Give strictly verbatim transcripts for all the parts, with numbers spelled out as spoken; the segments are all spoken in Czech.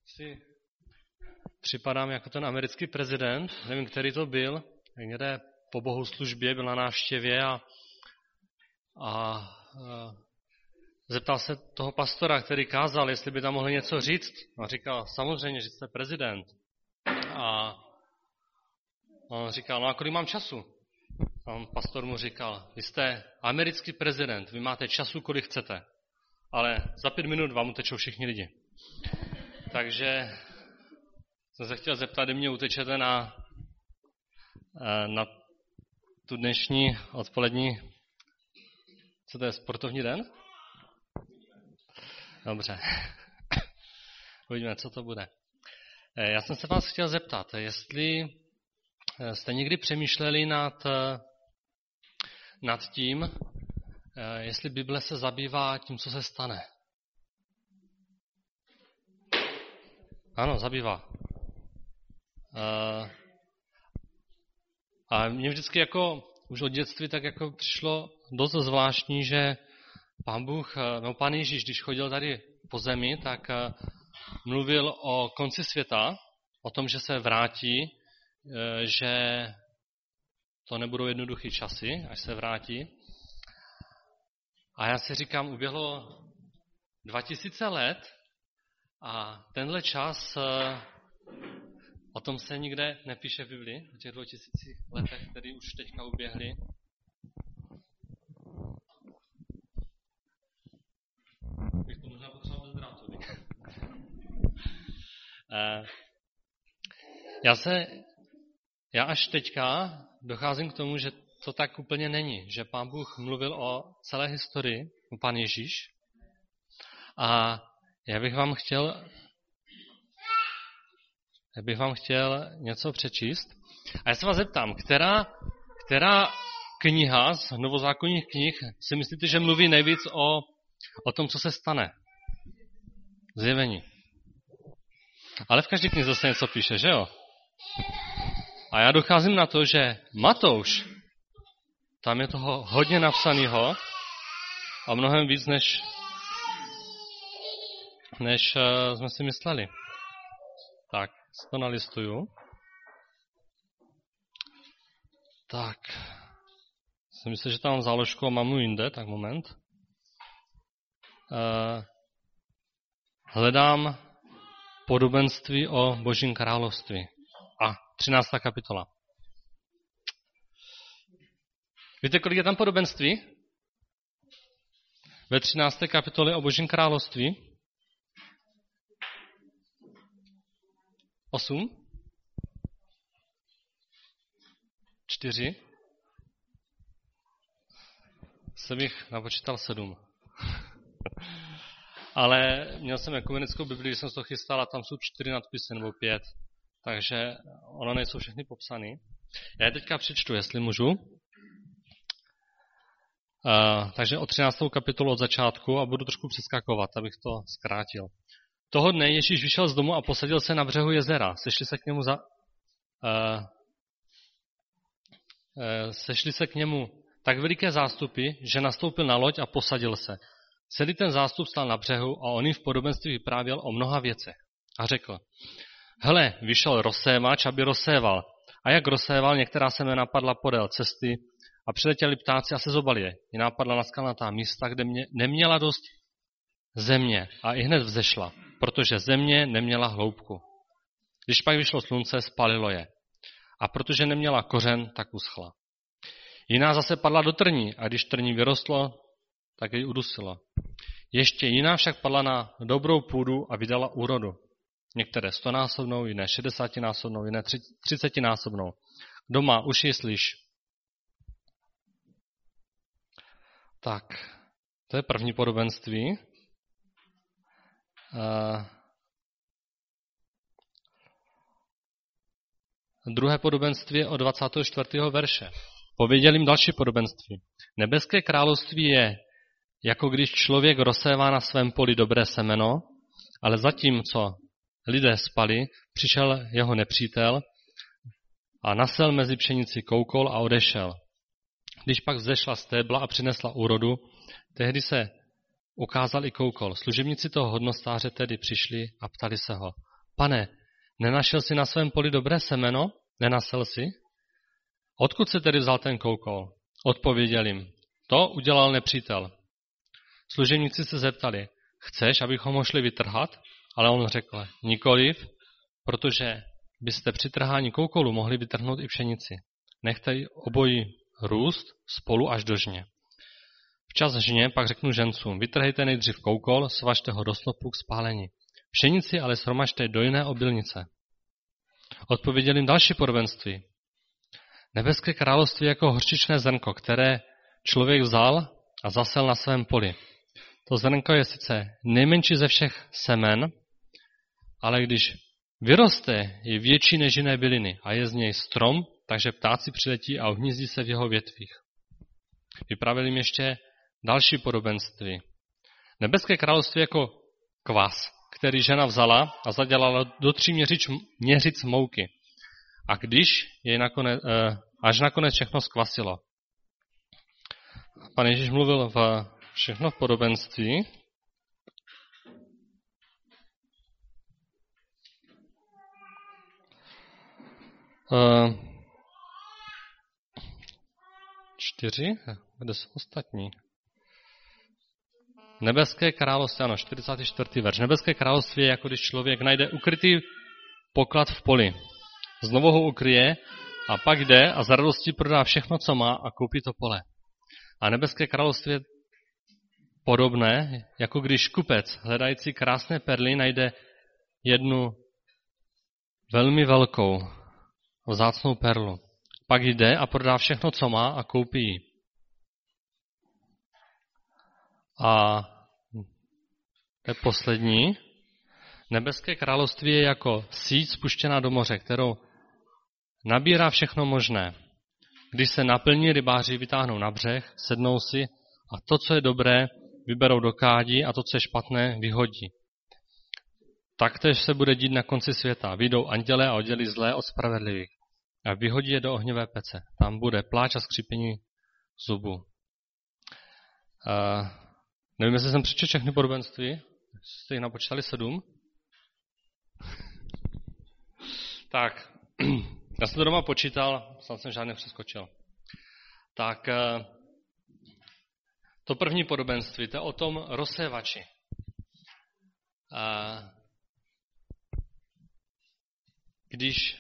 si připadám jako ten americký prezident, nevím, který to byl, někde po bohoslužbě byl na návštěvě a, a, a zeptal se toho pastora, který kázal, jestli by tam mohl něco říct. A říkal, samozřejmě, že jste prezident. A on říkal, no a kolik mám času? A on pastor mu říkal, vy jste americký prezident, vy máte času, kolik chcete, ale za pět minut vám utečou všichni lidi. Takže jsem se chtěl zeptat, kdy mě utečete na, na tu dnešní odpolední, co to je, sportovní den? Dobře. Uvidíme, co to bude. Já jsem se vás chtěl zeptat, jestli jste někdy přemýšleli nad, nad tím, jestli Bible se zabývá tím, co se stane. Ano, zabývá. A mně vždycky jako už od dětství tak jako přišlo dost zvláštní, že Pán Bůh, no Pán Ježíš, když chodil tady po zemi, tak mluvil o konci světa, o tom, že se vrátí, že to nebudou jednoduchý časy, až se vrátí. A já si říkám, uběhlo dva tisíce let a tenhle čas, o tom se nikde nepíše v Biblii, o těch dvou tisících letech, které už teďka uběhly. Bych to možná potřeboval bez drátu. Já se, já až teďka docházím k tomu, že to tak úplně není, že Pán Bůh mluvil o celé historii, o Pán Ježíš. A já bych vám chtěl, já bych vám chtěl něco přečíst. A já se vás zeptám, která, která kniha z novozákonních knih si myslíte, že mluví nejvíc o, o tom, co se stane? Zjevení. Ale v každé knize se něco píše, že jo? A já docházím na to, že Matouš, tam je toho hodně napsanýho a mnohem víc, než, než uh, jsme si mysleli. Tak, to nalistuju. Tak, jsem myslel, že tam mám záložku a mám jinde, tak moment. Uh, hledám podobenství o Božím království. A, třináctá kapitola. Víte, kolik je tam podobenství? Ve třinácté kapitole o Božím království? Osm? Čtyři? Se bych napočítal sedm. Ale měl jsem ekumenickou Bibli, když jsem to chystal, a tam jsou čtyři nadpisy nebo pět. Takže ono nejsou všechny popsané. Já je teďka přečtu, jestli můžu. Uh, takže o třináctou kapitolu od začátku a budu trošku přeskakovat, abych to zkrátil. Toho dne Ježíš vyšel z domu a posadil se na břehu jezera. Sešli se k němu za, uh, uh, sešli se k němu tak veliké zástupy, že nastoupil na loď a posadil se. Celý ten zástup stál na břehu a on jim v podobenství vyprávěl o mnoha věcech. A řekl, hele, vyšel rozsévač, aby rozséval. A jak rozséval, některá semena padla podél cesty a přiletěli ptáci a sezobali je. Jiná padla na skalnatá místa, kde mě, neměla dost země a i hned vzešla, protože země neměla hloubku. Když pak vyšlo slunce, spálilo je. A protože neměla kořen, tak uschla. Jiná zase padla do trní a když trní vyrostlo, tak ji udusilo. Ještě jiná však padla na dobrou půdu a vydala úrodu. Některé stonásobnou, jiné šedesátinásobnou, jiné třicetinásobnou. Kdo má uši, slyš. Tak, to je první podobenství. Uh, druhé podobenství je od dvacátého čtvrtého verše. Pověděl jim další podobenství. Nebeské království je, jako když člověk rozsévá na svém poli dobré semeno, ale zatímco lidé spali, přišel jeho nepřítel a nasel mezi pšenici koukol a odešel. Když pak vzešla stébla a přinesla úrodu, tehdy se ukázal i koukol. Služebníci toho hodnostáře tedy přišli a ptali se ho, Pane, nenašel jsi na svém poli dobré semeno? Nenasel jsi? Odkud se tedy vzal ten koukol? Odpověděl jim, to udělal nepřítel. Služebníci se zeptali, chceš, abychom ho šli vytrhat? Ale on řekl, nikoliv, protože byste při trhání koukolu mohli vytrhnout i pšenici. Nechte obojí růst spolu až do žně. Včas žně pak řeknu žencům, vytrhejte nejdřív koukol, svažte ho do snopu k spálení. Pšenici ale shromažte do jiné obilnice. Odpověděl jim další podobenství. Nebeské království je jako hořčičné zrnko, které člověk vzal a zasel na svém poli. To zrnko je sice nejmenší ze všech semen, ale když vyroste, je větší než jiné byliny a je z něj strom, takže ptáci přiletí a uhnízdí se v jeho větvích. Vyprávěl jim ještě další podobenství. Nebeské království je jako kvas, který žena vzala a zadělala do tří měřic, měřic mouky. A když jej nakonec, až nakonec všechno zkvasilo. Pan Ježíš mluvil v všechno v podobenství. Čtyři? Kde jsou ostatní? Nebeské království, ano, čtyřicátý čtvrtý verš. Nebeské království je jako když člověk najde ukrytý poklad v poli. Znovu ho ukryje a pak jde a za radostí prodá všechno, co má a koupí to pole. A nebeské království je podobné, jako když kupec, hledající krásné perly, najde jednu velmi velkou, vzácnou perlu. Pak jde a prodá všechno, co má a koupí ji. A to je poslední. Nebeské království je jako síť spuštěná do moře, kterou nabírá všechno možné. Když se naplní, rybáři vytáhnou na břeh, sednou si a to, co je dobré, vyberou do kádí a to, co je špatné, vyhodí. Taktéž se bude dít na konci světa. Vyjdou anděle a oddělí zlé od spravedlivých a vyhodí je do ohnivé pece. Tam bude pláč a skřípění zubů. Uh, nevím, jestli jsem přečetl všechny podobenství. Jste jich napočítali sedm? Tak, já jsem to doma počítal, snad jsem žádný přeskočil. Tak, to první podobenství, to je o tom rozsévači. Když,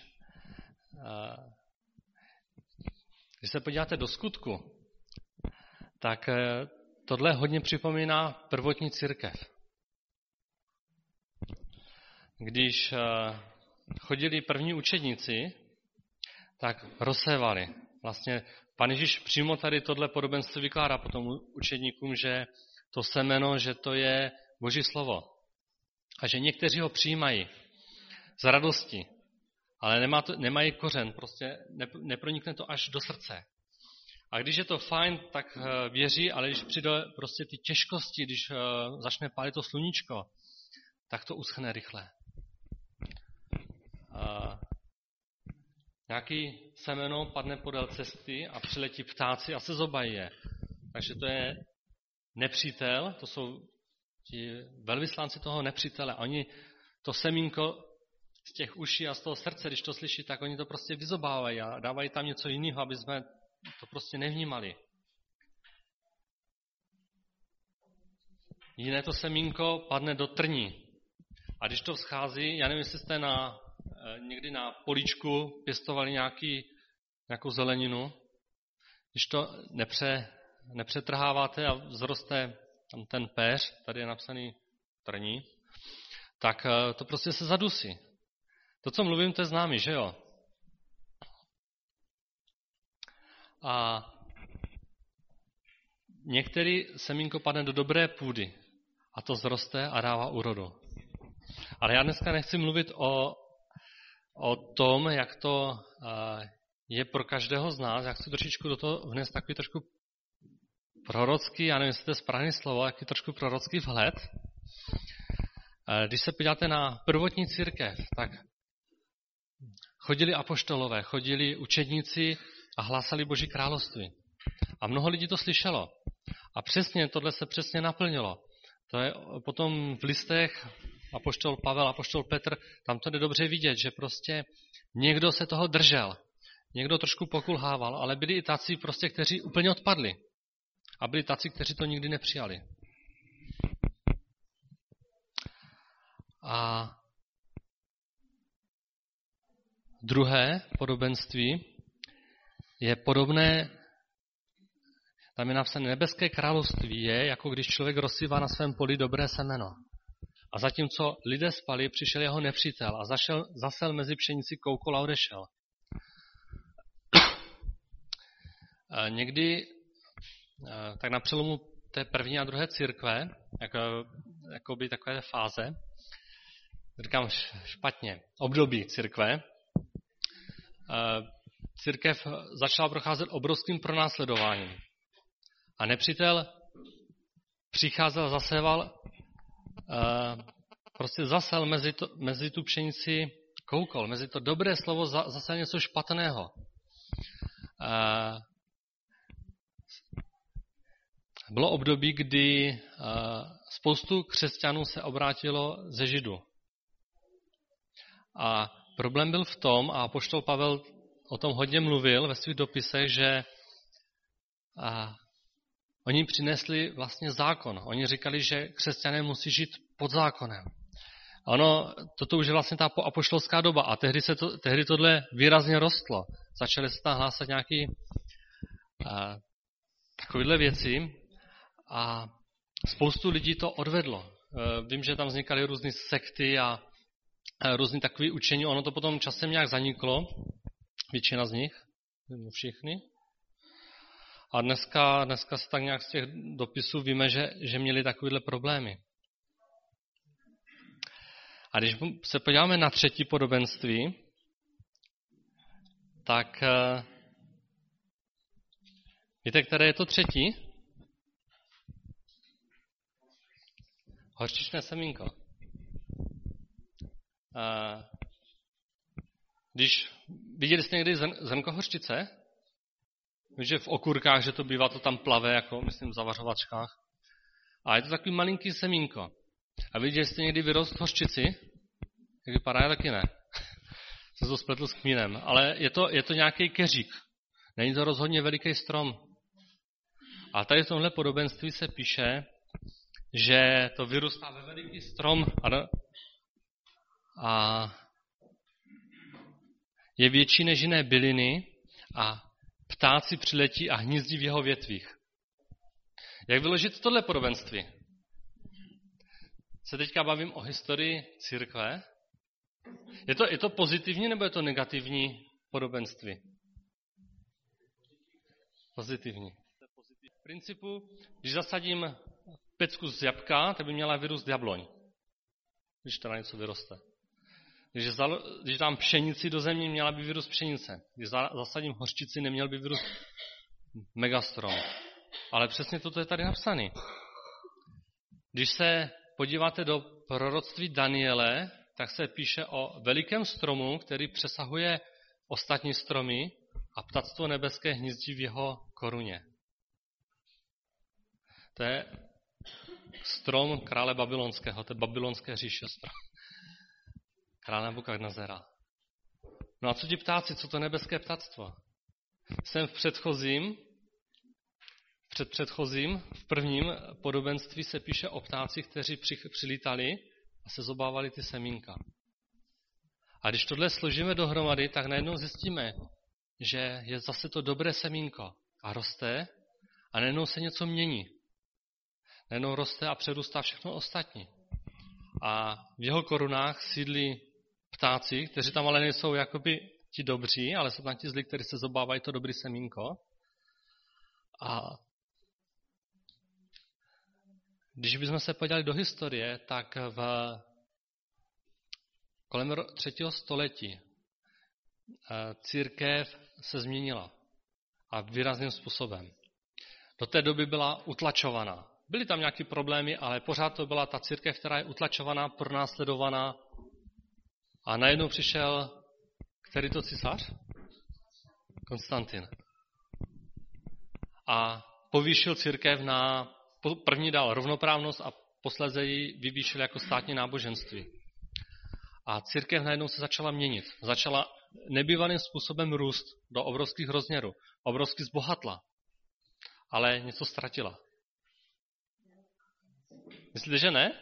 když se podíváte do skutku, tak tohle hodně připomíná prvotní církev. Když chodili první učedníci, tak rozsévali. Vlastně Pan Ježíš přímo tady tohle podobenství vykládá potom učedníkům, že to semeno, že to je Boží slovo. A že někteří ho přijímají z radosti, ale nemá to, nemají kořen, prostě nepronikne to až do srdce. A když je to fajn, tak věří, ale když přijde prostě ty těžkosti, když začne pálit to sluníčko, tak to uschne rychle. A nějaký semeno padne podél cesty a přiletí ptáci a se zobají je. Takže to je nepřítel, to jsou ti velvyslanci toho nepřítele. Oni to semínko z těch uší a z toho srdce, když to slyší, tak oni to prostě vyzobávají a dávají tam něco jiného, aby jsme to prostě nevnímali. Jiné to semínko padne do trní. A když to vzchází, já nevím, jestli jste na, někdy na políčku pěstovali nějaký, nějakou zeleninu, když to nepře, nepřetrháváte a vzroste tam ten péř, tady je napsaný trní, tak to prostě se zadusí. To, co mluvím, to je známý, že jo? A některý semínko padne do dobré půdy a to zroste a dává úrodu. Ale já dneska nechci mluvit o, o tom, jak to je pro každého z nás. Já chci trošičku do toho vnést takový trošku prorocký, já nevím, jestli to je správné slovo, jaký trošku prorocký vhled. Když se podíváte na prvotní církev, tak chodili apoštolové, chodili učedníci a hlásali Boží království. A mnoho lidí to slyšelo. A přesně tohle se přesně naplnilo. To je potom v listech apoštol Pavel, apoštol Petr, tam to jde dobře vidět, že prostě někdo se toho držel, někdo trošku pokulhával, ale byli i tací prostě, kteří úplně odpadli. A byli tací, kteří to nikdy nepřijali. A druhé podobenství je podobné, tam je napsané, nebeské království je, jako když člověk rozsívá na svém poli dobré semeno. A zatímco lidé spali, přišel jeho nepřítel a zašel, zasel mezi pšenici koukol a odešel. Někdy, tak na přelomu té první a druhé církve, jako, jako by takové fáze, říkám špatně, období církve, církev začala procházet obrovským pronásledováním. A nepřítel přicházel a zaséval, prostě zasel mezi, to, mezi tu pšenici koukol, mezi to dobré slovo zasel něco špatného. Bylo období, kdy spoustu křesťanů se obrátilo ze Židů. A problém byl v tom, a apoštol Pavel o tom hodně mluvil ve svých dopisech, že a, oni přinesli vlastně zákon. Oni říkali, že křesťané musí žít pod zákonem. A ono, toto už je vlastně ta apoštolská doba a tehdy, se to, tehdy tohle výrazně rostlo. Začaly se tam hlásat nějaké takovéhle věci a spoustu lidí to odvedlo. Vím, že tam vznikaly různé sekty a různý takový učení, ono to potom časem nějak zaniklo, většina z nich, všichni. A dneska, dneska se tak nějak z těch dopisů víme, že, že měli takovéhle problémy. A když se podíváme na třetí podobenství, tak víte, které je to třetí? Hořčičné semínko. Když viděli jste někdy zrnko hořčice, víš, že v okurkách, že to bývá, to tam plave, jako myslím v zavařovačkách. A je to takový malinký semínko. A viděli jste někdy vyrost hořčici? Jak vypadá, já taky ne. Jsem to spletl s kmínem. Ale je to, je to nějaký keřík. Není to rozhodně veliký strom. A tady v tomhle podobenství se píše, že to vyrůstá ve veliký strom a, a je větší než jiné byliny a ptáci přiletí a hnízdí v jeho větvích. Jak vyložit tohle podobenství? Se teďka bavím o historii církve. Je to, je to pozitivní nebo je to negativní podobenství? Pozitivní. V principu, když zasadím pecku z jabka, tak by měla vyrůst jabloň. Když teda něco vyroste. Když, zalo, když dám pšenici do země, měla by vyrůst pšenice. Když zasadím hořčici, neměl by vyrůst megastrom. Ale přesně toto je tady napsané. Když se podíváte do proroctví Daniele, tak se píše o velikém stromu, který přesahuje ostatní stromy a ptactvo nebeské hnízdí v jeho koruně. To je strom krále babylonského, to je babylonské říše strom. Krále Nabukadnezara. No a co ti ptáci, co to nebeské ptactvo? Jsem v předchozím, před předchozím, v prvním podobenství se píše o ptácích, kteří přilítali a se zobávali ty semínka. A když tohle složíme dohromady, tak najednou zjistíme, že je zase to dobré semínko a roste a najednou se něco mění. Najednou roste a přerůstá všechno ostatní. A v jeho korunách sídlí ptáci, kteří tam ale nejsou jakoby ti dobří, ale jsou tam ti zlí, kteří se zobávají to dobrý semínko. A když bychom se podívali do historie, tak v kolem třetího století církev se změnila a výrazným způsobem. Do té doby byla utlačovaná. Byly tam nějaké problémy, ale pořád to byla ta církev, která je utlačovaná, pronásledovaná. A najednou přišel, který to císař? Konstantin. A povýšil církev na, první dal rovnoprávnost a posléze ji vyvýšili jako státní náboženství. A církev najednou se začala měnit. Začala nebývalým způsobem růst do obrovských rozměrů. Obrovsky zbohatla. Ale něco ztratila. Myslíte, že ne?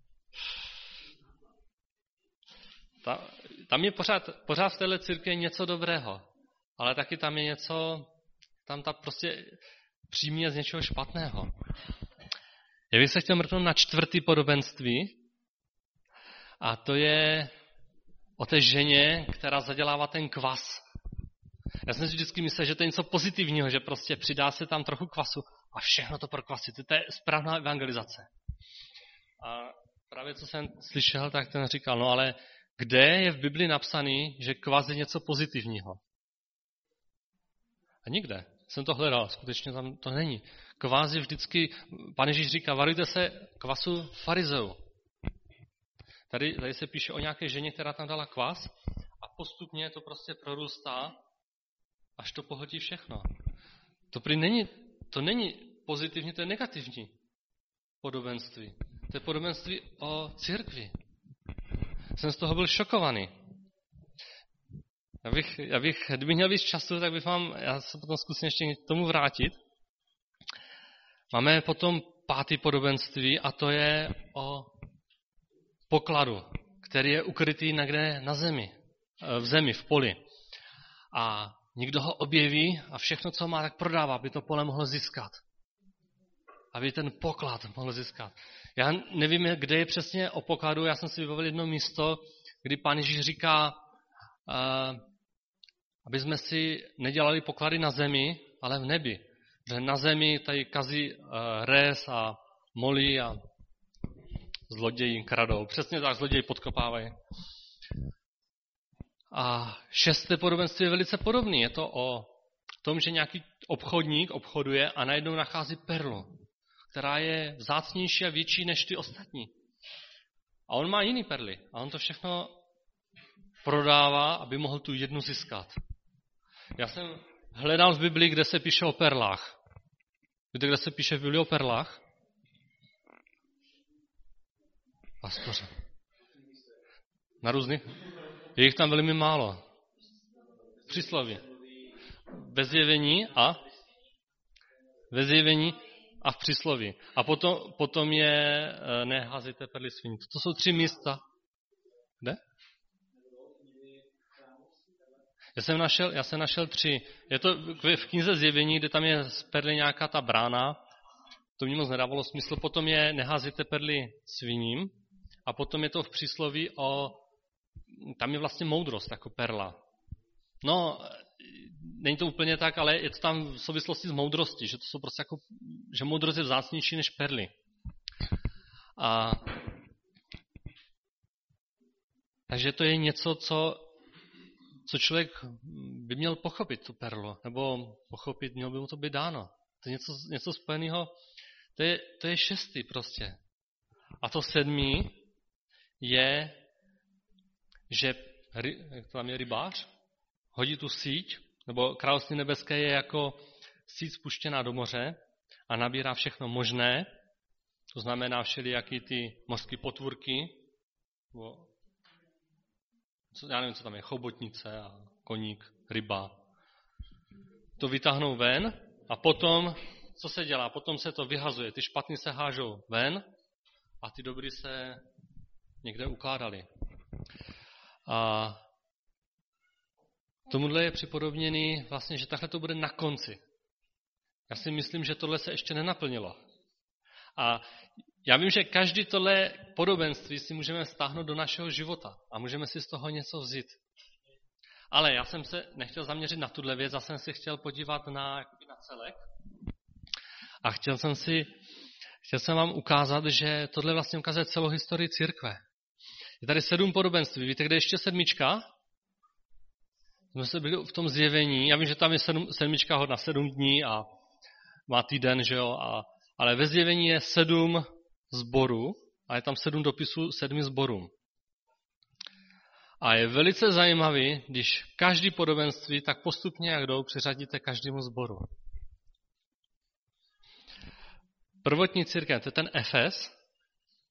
Ta, tam je pořád, pořád v téhle církvi něco dobrého. Ale taky tam je něco, tam ta prostě přímě z něčeho špatného. Já bych se chtěl mrknout na čtvrtý podobenství. A to je o té ženě, která zadělává ten kvas. Já jsem si vždycky myslel, že to je něco pozitivního, že prostě přidá se tam trochu kvasu a všechno to prokvasí. To je správná evangelizace. A právě co jsem slyšel, tak ten říkal, no ale kde je v Bibli napsaný, že kvas je něco pozitivního? A nikde. Jsem to hledal, skutečně tam to není. Kvas je vždycky, Pán Ježíš říká, varujte se kvasu farizeů. Tady, tady se píše o nějaké ženě, která tam dala kvas a postupně to prostě prorůstá, až to pohltí všechno. To prý není, to není pozitivní, to je negativní podobenství. To je podobenství o církvi. Jsem z toho byl šokovaný. Já bych, já bych, kdybych měl víc času, tak bych vám, já se potom zkusím ještě k tomu vrátit. Máme potom pátý podobenství a to je o pokladu, který je ukrytý někde na zemi, v zemi, v poli. A někdo ho objeví a všechno, co má, tak prodává, aby to pole mohlo získat. Aby ten poklad mohl získat. Já nevím, kde je přesně o pokladu, já jsem si vybavil jedno místo, kdy Pán Ježíš říká, uh, aby jsme si nedělali poklady na zemi, ale v nebi. Že na zemi tady kazí uh, rés a molí a zloději kradou. Přesně tak, zloději podkopávají. A šesté podobenství je velice podobný. Je to o tom, že nějaký obchodník obchoduje a najednou nachází perlu, která je vzácnější a větší než ty ostatní. A on má jiný perly. A on to všechno prodává, aby mohl tu jednu získat. Já jsem hledal v Biblii, kde se píše o perlách. Víte, kde se píše v Biblii o perlách? Pastoře. Na různých? Je jich tam velmi málo. V přísloví. Ve zjevení a ve zjevení a v přísloví. A potom, potom je neházejte perly sviní. To jsou tři místa. Kde? Já jsem našel, já jsem našel tři. Je to v knize Zjevení, kde tam je z perly nějaká ta brána. To mi moc nedávalo smysl. Potom je neházejte perly sviním. A potom je to v přísloví o... Tam je vlastně moudrost jako perla. No, není to úplně tak, ale je to tam v souvislosti s moudrostí, že to jsou prostě jako, že moudrost je vzácnější než perly. A takže to je něco, co, co člověk by měl pochopit, tu perlu, nebo pochopit, mělo by mu to být dáno. To je něco, něco spojeného, to je, to je šestý prostě. A to sedmý je, že tam je rybář, hodí tu síť, nebo království nebeské je jako síť spuštěná do moře a nabírá všechno možné, to znamená všelijaký ty mořské potvůrky, nebo, co, já nevím, co tam je, chobotnice a koník, ryba. To vytáhnou ven a potom, co se dělá? Potom se to vyhazuje. Ty špatný se hážou ven a ty dobrý se někde ukládali. A tomuhle je připodobněný vlastně, že takhle to bude na konci. Já si myslím, že tohle se ještě nenaplnilo. A já vím, že každý tohle podobenství si můžeme stáhnout do našeho života a můžeme si z toho něco vzít. Ale já jsem se nechtěl zaměřit na tuhle věc, já jsem si chtěl podívat na, na celek. A chtěl jsem si, chtěl jsem vám ukázat, že tohle vlastně ukazuje celou historii církve. Je tady sedm podobenství. Víte, kde je ještě sedmička? Jsme se byli v tom Zjevení. Já vím, že tam je sedm, sedmička hodna sedm dní a má týden, že jo? A, ale ve Zjevení je sedm sborů a je tam sedm dopisů sedmi sborům. A je velice zajímavý, když každý podobenství tak postupně, jak jdou, přiřadíte každému sboru. Prvotní církev, to je ten Efes,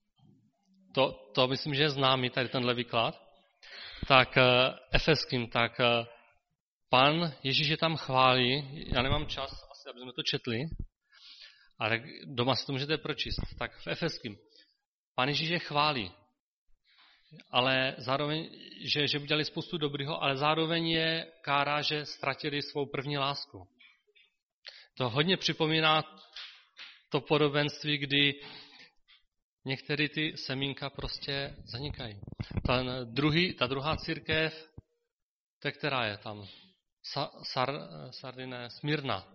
to, to myslím, že je známý, tady tenhle výklad, tak Efeským, tak Pán Ježíš je tam chválí, já nemám čas, asi, aby jsme to četli, ale doma si to můžete pročíst. Tak v Efeským, Pán Ježíš je chválí, ale zároveň, že, že udělali spoustu dobrýho, ale zároveň je kárá, že ztratili svou první lásku. To hodně připomíná to podobenství, kdy některé ty semínka prostě zanikají. Ten druhý, ta druhá církev, to která je tam? Sa, sar, Sardine, Smyrna.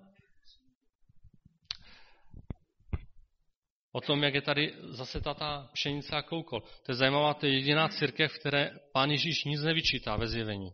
O tom, jak je tady zase ta pšenice a koukol. To je zajímavá, to je jediná církev, v které Pán Ježíš nic nevyčítá ve zjevení.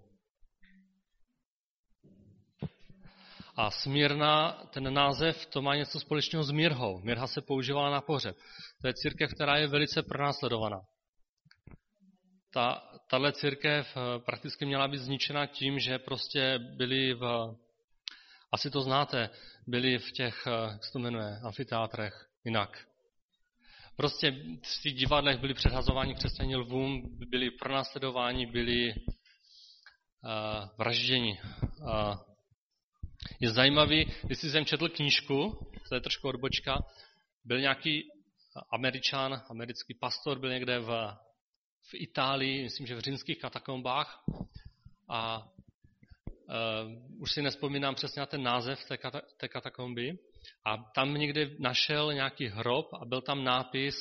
A Smyrna, ten název, to má něco společného s mirhou. Mirha se používala na pohřeb. To je církev, která je velice pronásledovaná. Ta, tahle církev prakticky měla být zničena tím, že prostě byli v, asi to znáte, byli v těch, jak se to jmenuje, amfiteátrech jinak. Prostě v těch divadlech byli předhazováni křesťaní lvům, byli pronásledováni, byli uh, vražděni. Uh, je zajímavý, jestli jsem četl knížku, to je trošku odbočka, byl nějaký Američan, americký pastor, byl někde v, v Itálii, myslím, že v římských katakombách a uh, už si nespomínám přesně na ten název té, kata, té katakomby a tam někde našel nějaký hrob a byl tam nápis: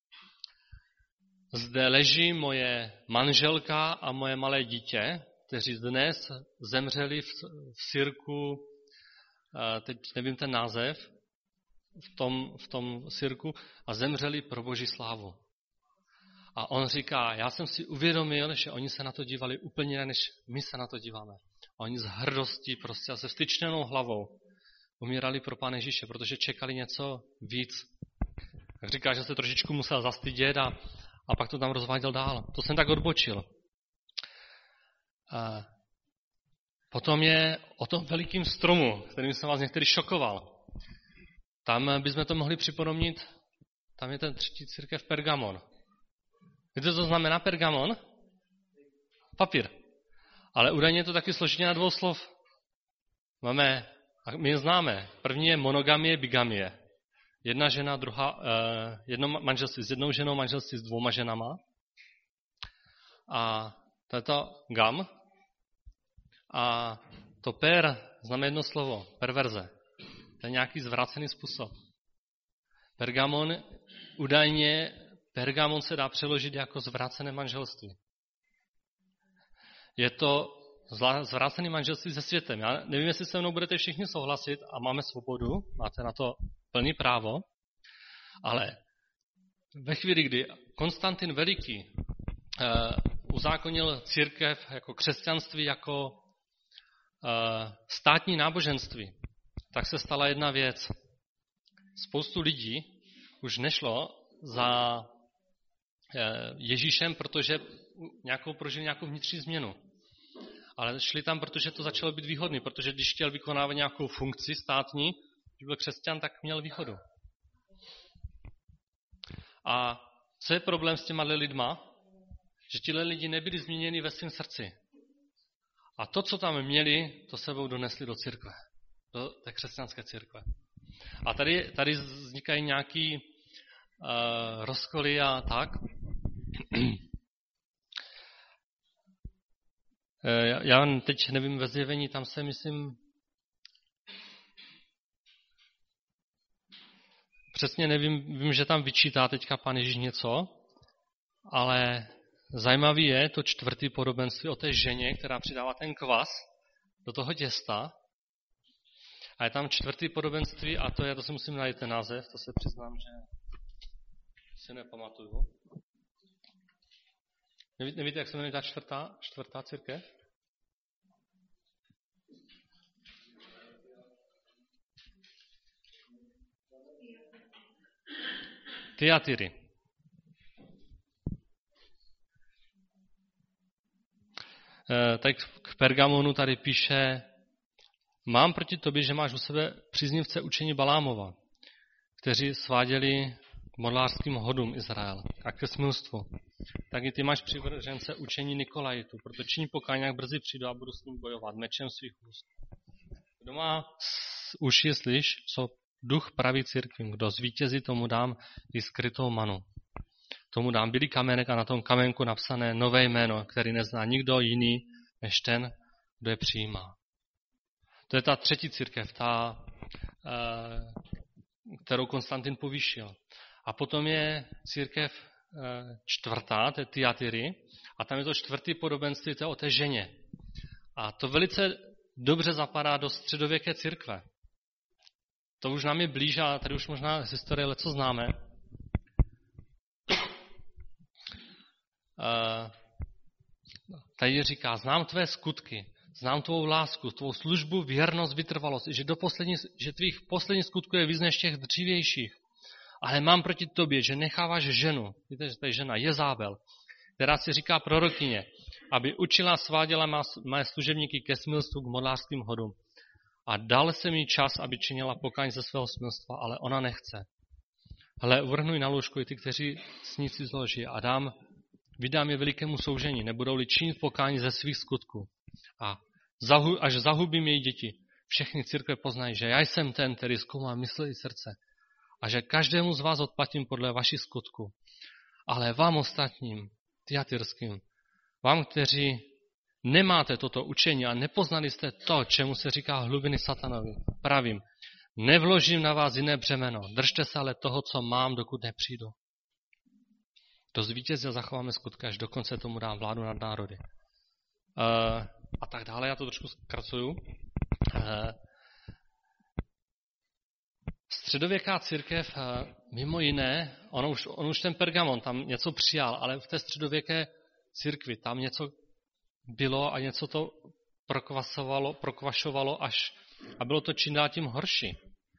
zde leží moje manželka a moje malé dítě, kteří dnes zemřeli v, v sirku, teď nevím ten název, v tom, v tom sirku a zemřeli pro Boží slávu. A on říká, já jsem si uvědomil, že oni se na to dívali úplně jinak, než my se na to díváme. A oni z hrdostí prostě a se vstyčenou hlavou umírali pro Pána Ježíše, protože čekali něco víc. Tak říká, že se trošičku musel zastydět a, a pak to tam rozváděl dál. To jsem tak odbočil. A potom je o tom velikým stromu, kterým jsem vás některý šokoval. Tam bychom to mohli připomínat, tam je ten třetí církev Pergamon. Víte, co znamená Pergamon? Papír. Ale údajně je to taky složení na dvou slov. Máme, a my je známe. První je monogamie, bigamie. Jedna žena, druhá, eh, jedno manželství s jednou ženou, manželství s dvouma ženama. A to je to gam. A to per znamená jedno slovo, perverze. To je nějaký zvrácený způsob. Pergamon, údajně Pergamon se dá přeložit jako zvrácené manželství. Je to zvrácené manželství se světem. Já nevím, jestli se mnou budete všichni souhlasit a máme svobodu, máte na to plný právo, ale ve chvíli, kdy Konstantin Veliký uh, uzákonil církev jako křesťanství, jako uh, státní náboženství, tak se stala jedna věc. Spoustu lidí už nešlo za uh, Ježíšem, protože nějakou prožili nějakou vnitřní změnu. Ale šli tam, protože to začalo být výhodný, protože když chtěl vykonávat nějakou funkci státní, když byl křesťan, tak měl výhodu. A co je problém s těma lidma? Že tihle lidi nebyli změněni ve svém srdci. A to, co tam měli, to sebou donesli do církve. Do té křesťanské církve. A tady, tady vznikají nějaký uh, rozkoly a tak. Já teď nevím ve zjevení, tam se myslím, přesně nevím, vím, že tam vyčítá teďka Pán Ježíš něco, ale zajímavý je to čtvrtý podobenství o té ženě, která přidává ten kvas do toho těsta. A je tam čtvrtý podobenství a to je, to si musím najít ten název, to se přiznám, že si nepamatuju. Nevíte, nevíte, jak se jmenuje ta čtvrtá, čtvrtá církev? Tyatiry. E, tak k Pergamonu tady píše: mám proti tobě, že máš u sebe příznivce učení Balámova, kteří sváděli k modlářským hodům Izrael a ke smilstvu, tak i ty máš přivržence učení Nikolajitu, proto činí pokání, jak brzy přijdu a budu s ním bojovat mečem svých úst. Kdo má uši slyš, co duch praví církvím, kdo zvítězí, tomu dám i skrytou manu. Tomu dám bílý kamenek a na tom kamenku napsané nové jméno, který nezná nikdo jiný než ten, kdo je přijímá. To je ta třetí církev, ta, kterou Konstantin povýšil. A potom je církev čtvrtá, to je Tyatiry, a tam je to čtvrtý podobenství, to je o té ženě. A to velice dobře zapadá do středověké církve. To už nám je blíž a tady už možná z historie leco známe. Tady říká, znám tvé skutky, znám tvou lásku, tvou službu, věrnost, vytrvalost, že, do poslední, že tvých posledních skutků je víc než těch dřívějších. Ale mám proti tobě, že necháváš ženu, víte, že to je žena Jezábel, která si říká prorokyně, aby učila, sváděla mé služebníky ke smilstvu, k modlářským hodům. A dal jsem jí čas, aby činila pokání ze svého smilstva, ale ona nechce. Hle, uvrhnuj na lůžku i ty, kteří s ní si zloží a dám, vydám je velikému soužení, nebudou-li činit pokání ze svých skutků. A zahu, až zahubím její děti, všechny církve poznají, že já jsem ten, který zkoumá mysl i srdce a že každému z vás odplatím podle vašich skutků. Ale vám ostatním, tyatyrským, vám, kteří nemáte toto učení a nepoznali jste to, čemu se říká hlubiny satanovi, pravím, nevložím na vás jiné břemeno, držte se ale toho, co mám, dokud nepřijdu. Do zvítězí zachováme skutky, až dokonce tomu dám vládu nad národy. Uh, a tak dále, já to trošku zkracuju. Uh, středověká církev, uh, mimo jiné, on už, on už ten Pergamon tam něco přijal, ale v té středověké církvi tam něco bylo a něco to prokvasovalo, prokvašovalo až a bylo to čím dál tím horší.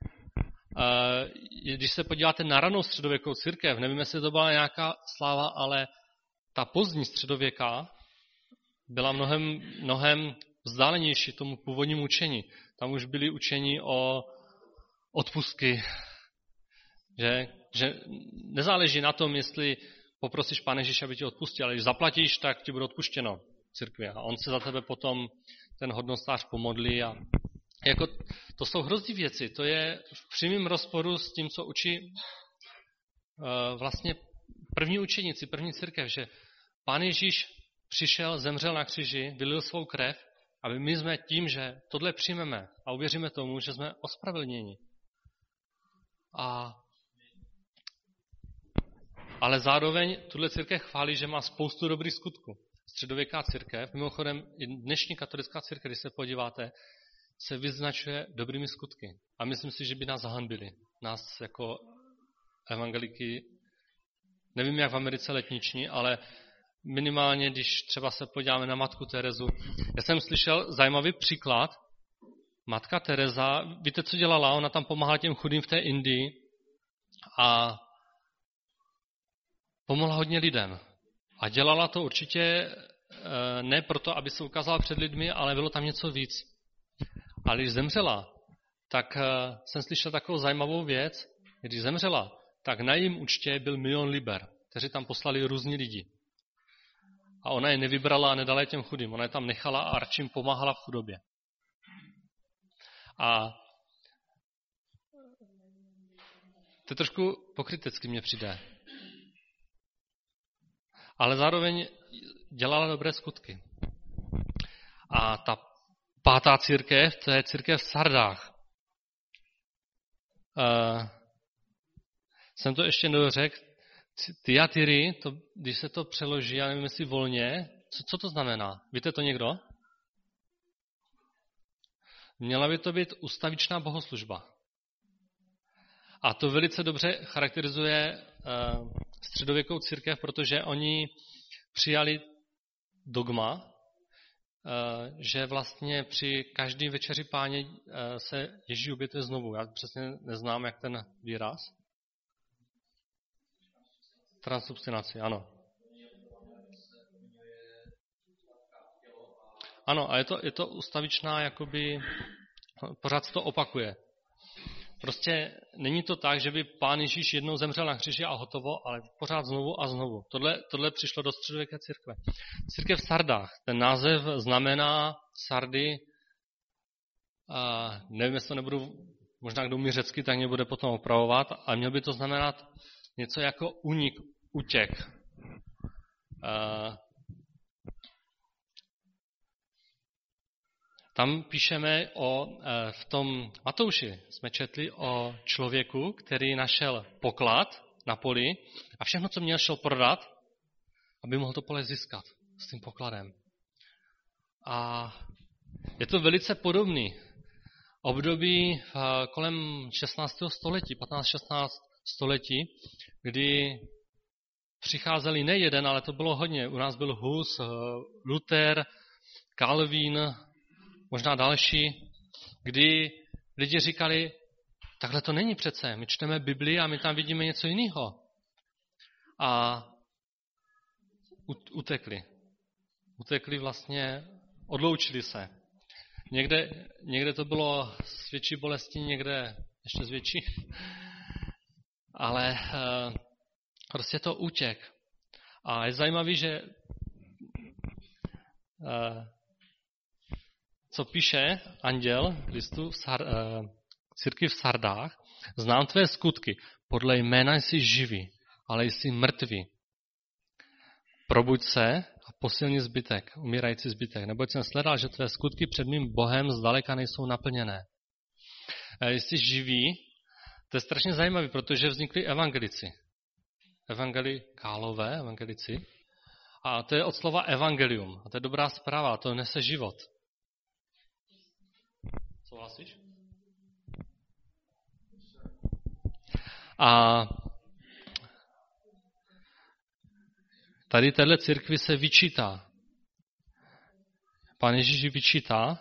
Když se podíváte na ranou středověkou církev, nevím, jestli to byla nějaká sláva, ale ta pozdní středověká byla mnohem, mnohem vzdálenější tomu původnímu učení. Tam už byly učení o odpustky, že, že nezáleží na tom, jestli poprosíš Pane Ježíše, aby ti odpustil, ale když zaplatíš, tak ti bude odpuštěno církvi. A on se za tebe potom, ten hodnostář, pomodlí. A jako, to jsou hrozný věci. To je v přímém rozporu s tím, co učí uh, vlastně první učeníci, první církev, že Pán Ježíš přišel, zemřel na kříži, vylil svou krev, aby my jsme tím, že tohle přijmeme a uvěříme tomu, že jsme ospravedlněni. A ale zároveň tuhle církev chválí, že má spoustu dobrých skutků. Středověká církev, mimochodem i dnešní katolická církev, když se podíváte, se vyznačuje dobrými skutky. A myslím si, že by nás zahanbili. Nás jako evangeliky, nevím jak v Americe letniční, ale minimálně, když třeba se podíváme na matku Terezu. Já jsem slyšel zajímavý příklad. Matka Tereza, víte, co dělala? Ona tam pomáhala těm chudým v té Indii a pomohla hodně lidem. A dělala to určitě ne proto, aby se ukázala před lidmi, ale bylo tam něco víc. A když zemřela, tak jsem slyšel takovou zajímavou věc. Když zemřela, tak na jejím účtě byl milion liber, kteří tam poslali různí lidi. A ona je nevybrala a nedala je těm chudým. Ona je tam nechala a arčím pomáhala v chudobě. A to trošku pokrytecky mně přijde. Ale zároveň dělala dobré skutky. A ta pátá církev, to je církev v Sardách. Uh, jsem to ještě nedořekl. Tyatiry, to, když se to přeloží, já nevím, jestli volně, co, co to znamená? Víte to někdo? Měla by to být ustavičná bohoslužba. A to velice dobře charakterizuje uh, středověkou církev, protože oni přijali dogma, uh, že vlastně při každý večeři Páně uh, se Ježíš obětuje znovu. Já přesně neznám, jak ten výraz. Transsubstinaci, ano. Ano, a je to, je to ustavičná, jakoby, pořád se to opakuje. prostě není to tak, že by Pán Ježíš jednou zemřel na kříži a hotovo, ale pořád znovu a znovu. Tohle, tohle přišlo do středověké církve. Církev v Sardách. Ten název znamená Sardy, a nevím, jestli to nebudu, možná kdo umí řecky, tak mě bude potom opravovat, a měl by to znamenat něco jako únik, útěk. A tam píšeme o, v tom Matouši jsme četli o člověku, který našel poklad na poli a všechno, co měl, šel prodat, aby mohl to pole získat s tím pokladem. A je to velice podobný období kolem šestnáctého století, patnáct šestnáct století, kdy přicházeli ne jeden, ale to bylo hodně. U nás byl Hus, Luther, Calvin, možná další, kdy lidi říkali, takhle to není přece, my čteme Bibli a my tam vidíme něco jiného. A utekli. Utekli vlastně, odloučili se. Někde, někde to bylo s větší bolestí, někde ještě s větší. Ale uh, prostě to útěk. A je zajímavý, že uh, co píše anděl listu v Sar, uh, církvi v Sardách, znám tvé skutky, podle jména jsi živý, ale jsi mrtvý. Probuď se a posilni zbytek, umírající zbytek, neboť jsem sledal, že tvé skutky před mým Bohem zdaleka nejsou naplněné. Uh, jsi živý, to je strašně zajímavé, protože vznikli evangelici. Evangelikálové, evangelici. A to je od slova evangelium. A to je dobrá zpráva, to nese život. Souhlasíš? A tady téhle církvi se vyčítá. Pán Ježíš vyčítá,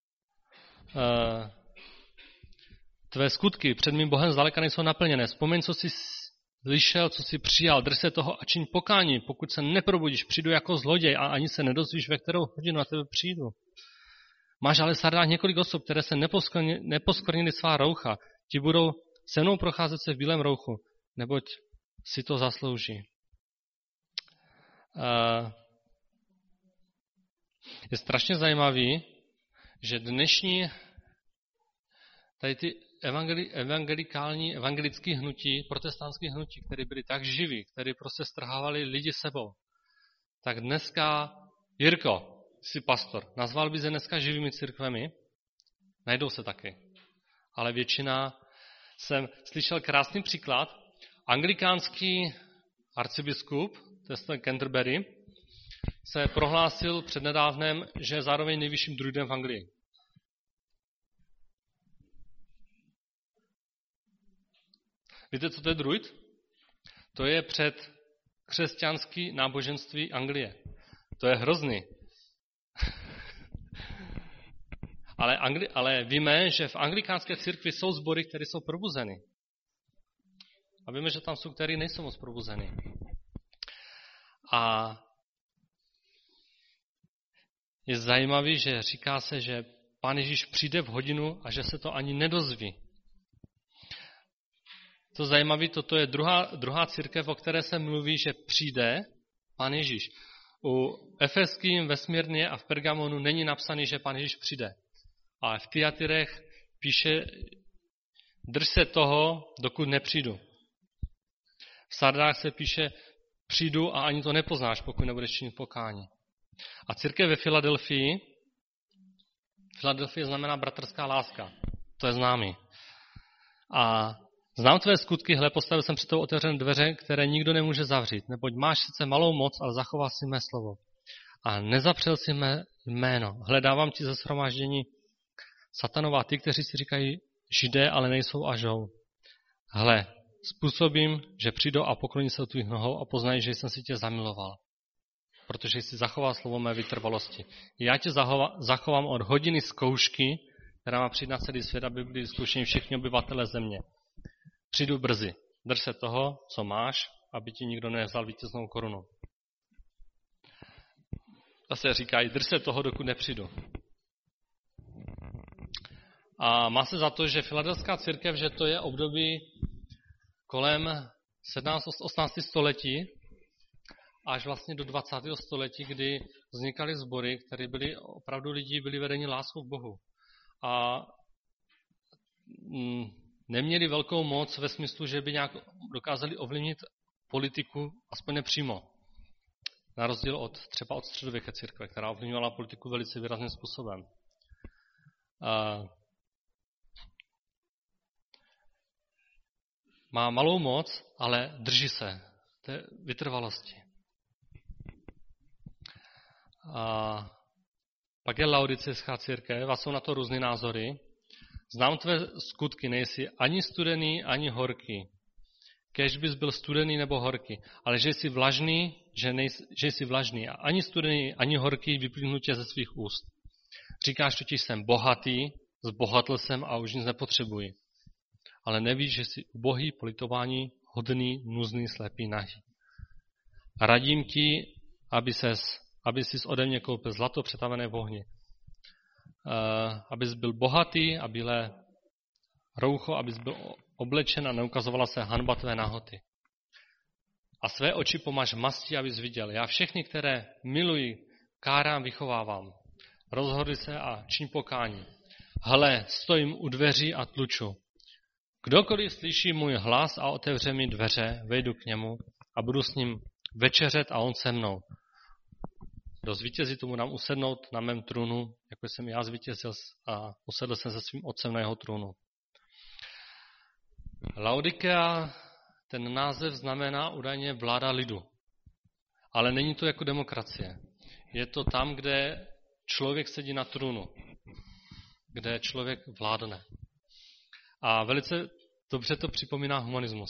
tvé skutky před mým Bohem zdaleka nejsou naplněné. Vzpomeň, co jsi slyšel, co jsi přijal, drž se toho a čiň pokání. Pokud se neprobudíš, přijdu jako zloděj a ani se nedozvíš, ve kterou hodinu na tebe přijdu. Máš ale v Sardách několik osob, které se neposkvrnily svá roucha. Ti budou se mnou procházet se v bílém rouchu, neboť si to zaslouží. Je strašně zajímavý, že dnešní tady ty evangeli, evangelikální, evangelické hnutí, protestantské hnutí, které byly tak živí, které prostě strhávali lidi sebou, tak dneska, Jirko, jsi pastor, nazval by se dneska živými církvemi? Najdou se taky. Ale většina, jsem slyšel krásný příklad, anglikánský arcibiskup, to je Canterbury, se prohlásil přednedávnem, že je zároveň nejvyšším druidem v Anglii. Víte, co to je druid? To je před křesťanský náboženství Anglie. To je hrozný. ale, Angli, ale víme, že v anglikánské církvi jsou sbory, které jsou probuzeny. A víme, že tam jsou, které nejsou moc probuzeny. A je zajímavý, že říká se, že Pán Ježíš přijde v hodinu a že se to ani nedozví. To zajímavé, toto je druhá, druhá církev, o které se mluví, že přijde Pán Ježíš. U Efeským, ve Smyrně a v Pergamonu není napsaný, že Pán Ježíš přijde. Ale v Tyatyrech píše, drž se toho, dokud nepřijdu. V Sardách se píše, přijdu a ani to nepoznáš, pokud nebudeš činit pokání. A církev ve Filadelfii, Filadelfie znamená bratrská láska. To je známý. A znám tvé skutky, hle, postavil jsem před tou otevřené dveře, které nikdo nemůže zavřít, neboť máš sice malou moc, ale zachoval si mé slovo. A nezapřel si mé jméno. Hledávám ti ze shromáždění satanová, ty, kteří si říkají židé, ale nejsou a žou. Hle, způsobím, že přijdou a pokloní se u tvých nohou a poznají, že jsem si tě zamiloval. Protože jsi zachoval slovo mé vytrvalosti. Já tě zachovám od hodiny zkoušky, která má přijít na celý svět, aby byli zkoušeni všichni obyvatele země. Přijdu brzy. Drž se toho, co máš, aby ti nikdo nevzal vítěznou korunu. Zase říkají, drž se toho, dokud nepřijdu. A má se za to, že filadelfská církev, že to je období kolem sedmnáctého osmnáctého století až vlastně do dvacátého století, kdy vznikaly sbory, které byly opravdu lidi, byli vedeni láskou k Bohu. A neměli velkou moc ve smyslu, že by nějak dokázali ovlivnit politiku, aspoň nepřímo. Na rozdíl od třeba od středověké církve, která ovlivňovala politiku velice výrazným způsobem. A má malou moc, ale drží se té vytrvalosti. A pak je laodicejská církev a jsou na to různé názory. Znám tvé skutky, nejsi ani studený, ani horký. Kéž bys byl studený nebo horký, ale že jsi vlažný, že, nejsi, že jsi vlažný a ani studený, ani horký vyplývnu tě ze svých úst. Říkáš totiž, jsem bohatý, zbohatl jsem a už nic nepotřebuji. Ale nevíš, že jsi ubohý, politování, hodný, nuzný, slepý, nahý. A radím ti, aby ses, aby jsi ode mě koupil zlato přetavené v ohni. Uh, abys byl bohatý a bílé roucho, abys byl oblečen a neukazovala se hanba tvé nahoty. A své oči pomaž mastí, abys viděl. Já všechny, které miluji, kárám, vychovávám. Rozhodli se a čiň pokání. Hle, stojím u dveří a tluču. Kdokoliv slyší můj hlas a otevře mi dveře, vejdu k němu a budu s ním večeřet a on se mnou. Kdo zvítězí, tomu dám usednout na mém trůnu, jako jsem já zvítězil a usedl jsem se svým otcem na jeho trůnu. Laodikea, ten název znamená údajně vláda lidu. Ale není to jako demokracie. Je to tam, kde člověk sedí na trůnu, kde člověk vládne. A velice dobře to připomíná humanismus.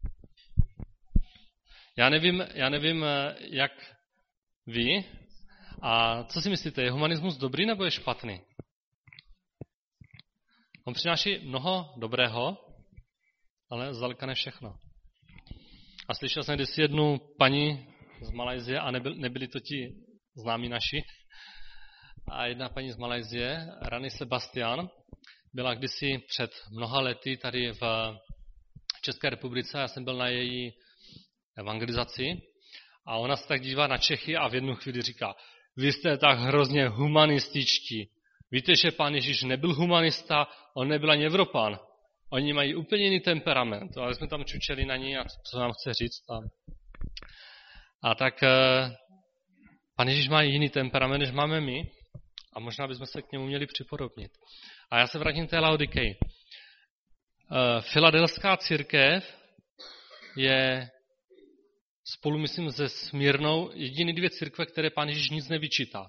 Já nevím, já nevím, jak vy, a co si myslíte, je humanismus dobrý nebo je špatný? On přináší mnoho dobrého, ale zdaleka ne všechno. A slyšel jsem kdysi jednu paní z Malajsie, a nebyl, nebyli to ti známí naši, a jedna paní z Malajsie, Rani Sebastian, byla kdysi před mnoha lety tady v České republice, já jsem byl na její evangelizaci a ona se tak dívá na Čechy a v jednu chvíli říká, vy jste tak hrozně humanističtí. Víte, že pán Ježíš nebyl humanista, on nebyl ani Evropan. Oni mají úplně jiný temperament. Ale jsme tam čučeli na ní a co nám chce říct. A, a tak pán Ježíš má jiný temperament, než máme my a možná bychom se k němu měli připodobnit. A já se vrátím k té Laodikeji. Filadelfská církev je spolu, myslím, se Smírnou jediný dvě církve, které pán Ježíš nic nevyčítá.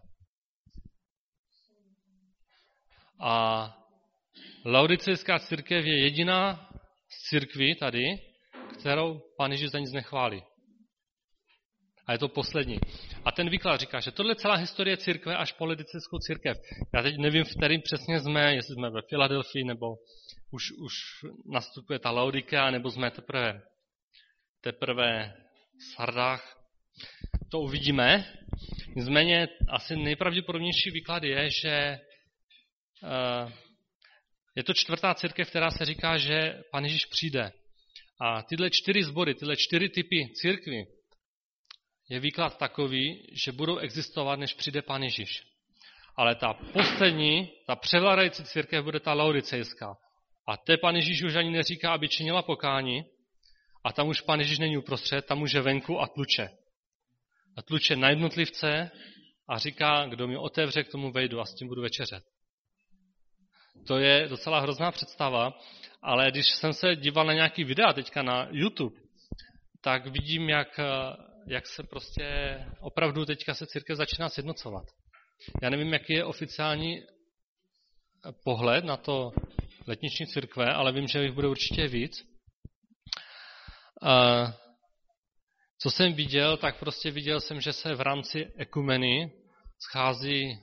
A Laodicejská církev je jediná z církví tady, kterou pán Ježíš za nic nechválí. A je to poslední. A ten výklad říká, že tohle je celá historie církve až po laodicejskou církev. Já teď nevím, v kterým přesně jsme, jestli jsme ve Filadelfii, nebo už, už nastupuje ta Laodikea, nebo jsme teprve, teprve v Sardách. To uvidíme. Nicméně asi nejpravděpodobnější výklad je, že uh, je to čtvrtá církev, která se říká, že pán Ježíš přijde. A tyhle čtyři sbory, tyhle čtyři typy církví, je výklad takový, že budou existovat, než přijde pán Ježíš. Ale ta poslední, ta převládající církev bude ta laodicejská. A té pán Ježíš už ani neříká, aby činila pokání. A tam už pán Ježíš není uprostřed, tam už je venku a tluče. A tluče na jednotlivce a říká, kdo mi otevře, k tomu vejdu a s tím budu večeřet. To je docela hrozná představa, ale když jsem se díval na nějaký videa teďka na YouTube, tak vidím, jak, jak se prostě opravdu teďka se církev začíná sjednocovat. Já nevím, jaký je oficiální pohled na to letniční církve, ale vím, že jich bude určitě víc. Co jsem viděl, tak prostě viděl jsem, že se v rámci ekumeny schází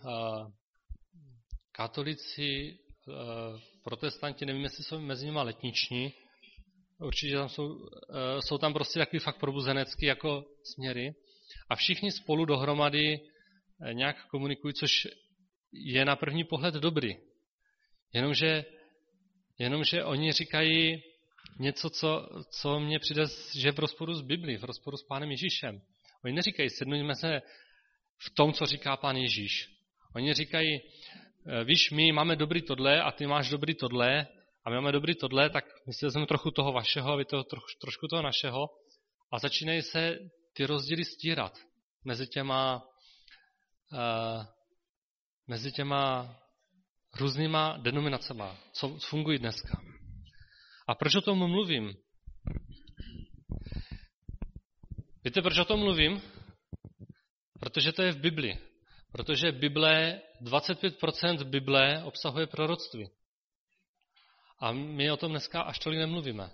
katolici, protestanti, nevím, jestli jsou mezi nimi letniční, určitě tam jsou, jsou tam prostě takový fakt probuzenecký jako směry a všichni spolu dohromady nějak komunikují, což je na první pohled dobrý. Jenomže Jenomže oni říkají něco, co, co mně přijde, že je v rozporu s Biblí, v rozporu s Pánem Ježíšem. Oni neříkají, sednujme se v tom, co říká Pán Ježíš. Oni říkají, víš, my máme dobrý tohle a ty máš dobrý tohle a my máme dobrý tohle, tak my si vezmeme trochu toho vašeho a vy to troš, trošku toho našeho a začínají se ty rozdíly stírat mezi těma, uh, mezi těma různýma denominacema, co fungují dneska. A proč o tom mluvím? Víte, proč o tom mluvím? Protože to je v Bibli. Protože Bible, dvacet pět procent Bible obsahuje proroctví. A my o tom dneska až tolik nemluvíme.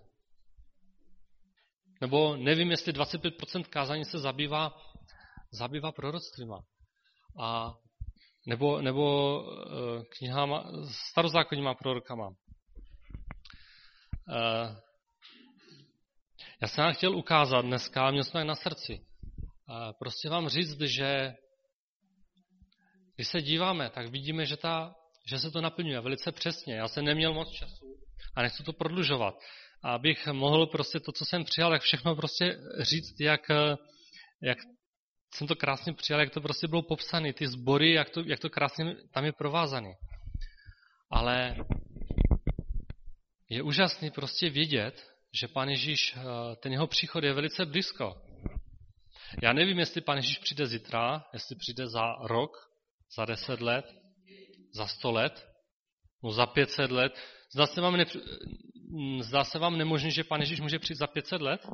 Nebo nevím, jestli dvacet pět procent kázání se zabývá, zabývá proroctvíma. A nebo, nebo uh, knihama, starozákonníma prorokama. Uh, já jsem vám chtěl ukázat dneska, měl jsem na srdci. Uh, prostě vám říct, že když se díváme, tak vidíme, že, ta, že se to naplňuje velice přesně. Já jsem neměl moc času a nechci to prodlužovat. Abych mohl prostě to, co jsem přijal, tak všechno prostě říct, jak, jak jsem to krásně přijal, jak to prostě bylo popsané, ty sbory, jak to, jak to krásně tam je provázané. Ale je úžasný prostě vědět, že Pán Ježíš, ten jeho příchod je velice blízko. Já nevím, jestli Pán Ježíš přijde zítra, jestli přijde za rok, za deset let, za sto let, no za pět set let. Zdá se vám, ne, zdá se vám nemožné, že Pán Ježíš může přijít za pět set let?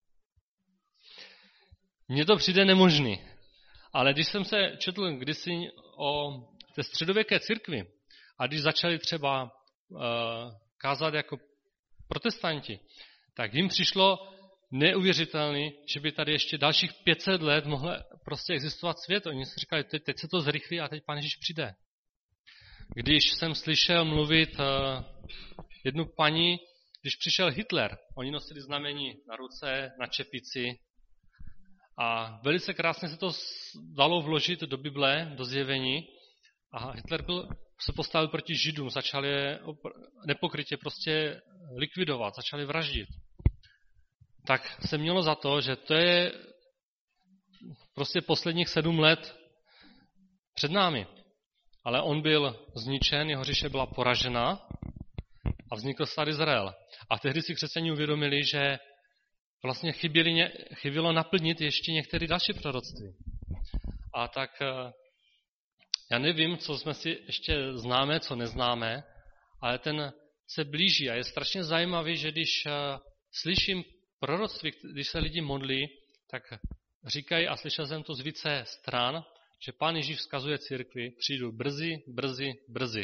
Mně to přijde nemožný. Ale když jsem se četl kdysi o té středověké církvi a když začali třeba uh, kázat jako protestanti, tak jim přišlo neuvěřitelný, že by tady ještě dalších pět set let mohl prostě existovat svět. Oni si říkali, teď, teď se to zrychlí a teď Pán Ježíš přijde. Když jsem slyšel mluvit uh, jednu paní, když přišel Hitler, oni nosili znamení na ruce, na čepici a velice krásně se to dalo vložit do Bible, do zjevení a Hitler byl, se postavil proti Židům, začal je nepokrytě prostě likvidovat, začali vraždit. Tak se mělo za to, že to je prostě posledních sedm let před námi. Ale on byl zničen, jeho říše byla poražena a vznikl stát Izrael. A tehdy si křesťané uvědomili, že vlastně chyběli, chybělo naplnit ještě některé další proroctví. A tak já nevím, co jsme si ještě známe, co neznáme, ale ten se blíží a je strašně zajímavý, že když slyším proroctví, když se lidi modlí, tak říkají, a slyšel jsem to z více stran, že Pán Ježíš vzkazuje církvi, přijdu brzy, brzy, brzy.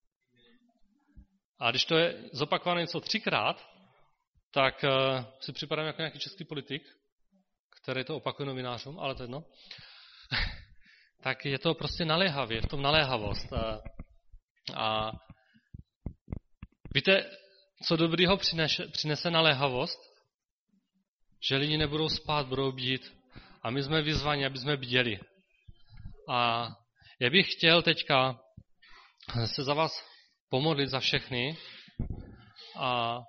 A když to je zopakované něco třikrát, tak uh, si připadám jako nějaký český politik, který to opakuje novinářům, ale to jedno. Tak je to prostě naléhavě, je v tom naléhavost. A, a víte, co dobrýho přinese, přinese naléhavost? Že lidi nebudou spát, budou bdít. A my jsme vyzvaní, aby jsme bděli. A já bych chtěl teďka se za vás pomodlit za všechny. A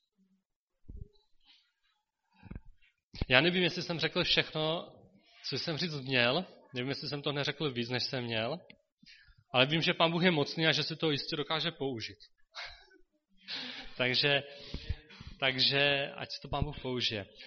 já nevím, jestli jsem řekl všechno, co jsem říct měl. Nevím, jestli jsem to neřekl víc, než jsem měl. Ale vím, že Pán Bůh je mocný a že si to jistě dokáže použít. takže, takže ať si to Pán Bůh použije.